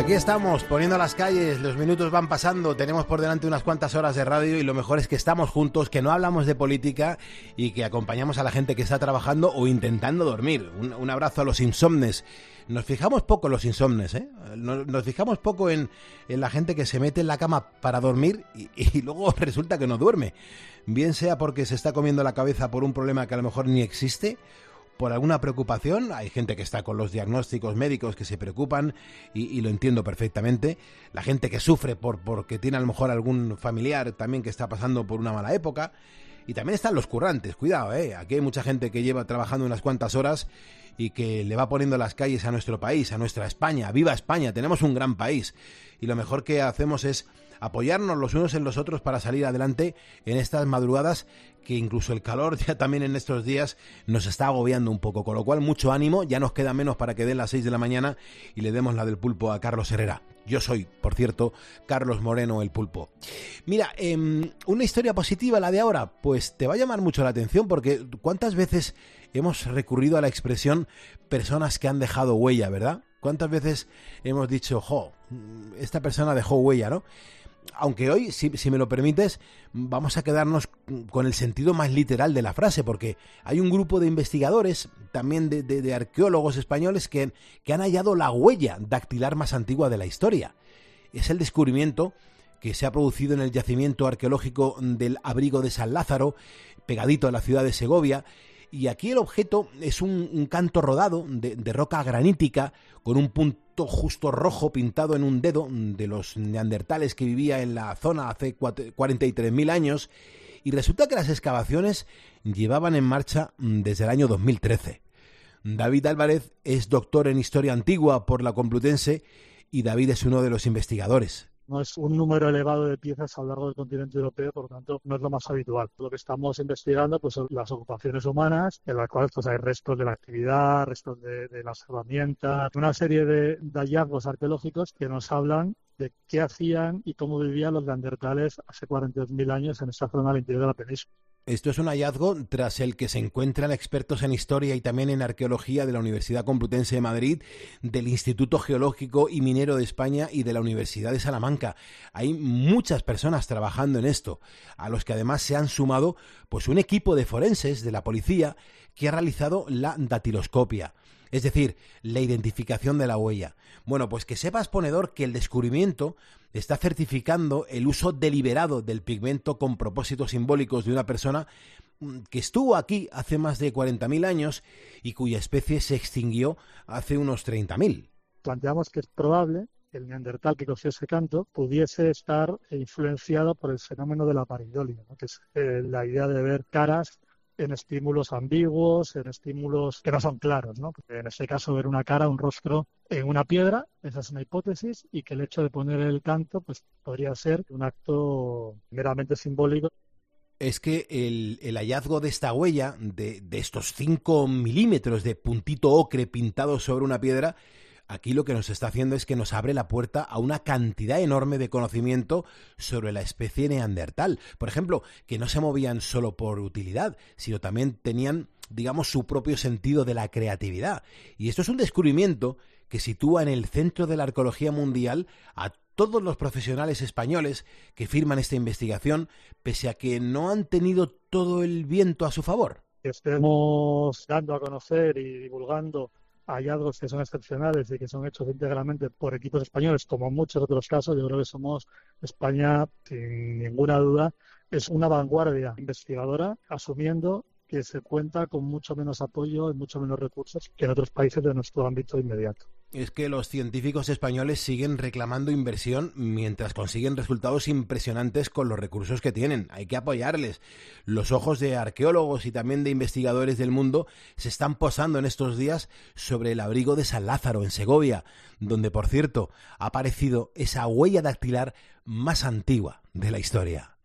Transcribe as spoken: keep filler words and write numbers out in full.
Aquí estamos, poniendo las calles, los minutos van pasando, tenemos por delante unas cuantas horas de radio y lo mejor es que estamos juntos, que no hablamos de política y que acompañamos a la gente que está trabajando o intentando dormir. Un, un abrazo a los insomnes. Nos fijamos poco en los insomnes, ¿eh? Nos, nos fijamos poco en, en la gente que se mete en la cama para dormir y, y luego resulta que no duerme. Bien sea porque se está comiendo la cabeza por un problema que a lo mejor ni existe, por alguna preocupación. Hay gente que está con los diagnósticos médicos que se preocupan y, y lo entiendo perfectamente. La gente que sufre por porque tiene a lo mejor algún familiar también que está pasando por una mala época. Y también están los currantes, cuidado, ¿eh? Aquí hay mucha gente que lleva trabajando unas cuantas horas y que le va poniendo las calles a nuestro país, a nuestra España. ¡Viva España! Tenemos un gran país. Y lo mejor que hacemos es apoyarnos los unos en los otros para salir adelante en estas madrugadas que incluso el calor ya también en estos días nos está agobiando un poco, con lo cual mucho ánimo, ya nos queda menos para que den las seis de la mañana y le demos la del pulpo a Carlos Herrera. Yo soy, por cierto, Carlos Moreno el Pulpo. Mira, eh, una historia positiva la de ahora, pues te va a llamar mucho la atención porque ¿cuántas veces hemos recurrido a la expresión personas que han dejado huella, verdad? ¿Cuántas veces hemos dicho, jo, esta persona dejó huella, ¿no? Aunque hoy, si, si me lo permites, vamos a quedarnos con el sentido más literal de la frase, porque hay un grupo de investigadores, también de, de, de arqueólogos españoles, que, que han hallado la huella dactilar más antigua de la historia. Es el descubrimiento que se ha producido en el yacimiento arqueológico del Abrigo de San Lázaro, pegadito a la ciudad de Segovia, y aquí el objeto es un, un canto rodado de, de roca granítica con un punto justo rojo pintado en un dedo de los neandertales que vivía en la zona hace cuarenta y tres mil años, y resulta que las excavaciones llevaban en marcha desde el año dos mil trece. David Álvarez es doctor en Historia Antigua por la Complutense y David es uno de los investigadores. No es un número elevado de piezas a lo largo del continente europeo, por lo tanto no es lo más habitual. Lo que estamos investigando pues son las ocupaciones humanas, en las cuales pues hay restos de la actividad, restos de, de las herramientas, una serie de, de hallazgos arqueológicos que nos hablan de qué hacían y cómo vivían los neandertales hace cuarenta y dos mil años en esta zona al interior de la península. Esto es un hallazgo tras el que se encuentran expertos en historia y también en arqueología de la Universidad Complutense de Madrid, del Instituto Geológico y Minero de España y de la Universidad de Salamanca. Hay muchas personas trabajando en esto, a los que además se han sumado pues un equipo de forenses de la policía que ha realizado la datiloscopia, es decir, la identificación de la huella. Bueno, pues que sepas, ponedor, que el descubrimiento está certificando el uso deliberado del pigmento con propósitos simbólicos de una persona que estuvo aquí hace más de cuarenta mil años y cuya especie se extinguió hace unos treinta mil. Planteamos que es probable que el neandertal que cogió ese canto pudiese estar influenciado por el fenómeno de la pareidolia, ¿no? Que es eh, la idea de ver caras en estímulos ambiguos, en estímulos que no son claros, ¿no? En este caso, ver una cara, un rostro en una piedra, esa es una hipótesis, y que el hecho de poner el canto pues podría ser un acto meramente simbólico. Es que el, el hallazgo de esta huella, de, de estos cinco milímetros de puntito ocre pintado sobre una piedra, aquí lo que nos está haciendo es que nos abre la puerta a una cantidad enorme de conocimiento sobre la especie neandertal. Por ejemplo, que no se movían solo por utilidad, sino también tenían, digamos, su propio sentido de la creatividad. Y esto es un descubrimiento que sitúa en el centro de la arqueología mundial a todos los profesionales españoles que firman esta investigación, pese a que no han tenido todo el viento a su favor. Estamos dando a conocer y divulgando hallazgos que son excepcionales y que son hechos íntegramente por equipos españoles, como en muchos otros casos. Yo creo que somos, España, sin ninguna duda, es una vanguardia investigadora, asumiendo que se cuenta con mucho menos apoyo y mucho menos recursos que en otros países de nuestro ámbito inmediato. Es que los científicos españoles siguen reclamando inversión mientras consiguen resultados impresionantes con los recursos que tienen. Hay que apoyarles. Los ojos de arqueólogos y también de investigadores del mundo se están posando en estos días sobre el Abrigo de San Lázaro, en Segovia, donde, por cierto, ha aparecido esa huella dactilar más antigua de la historia.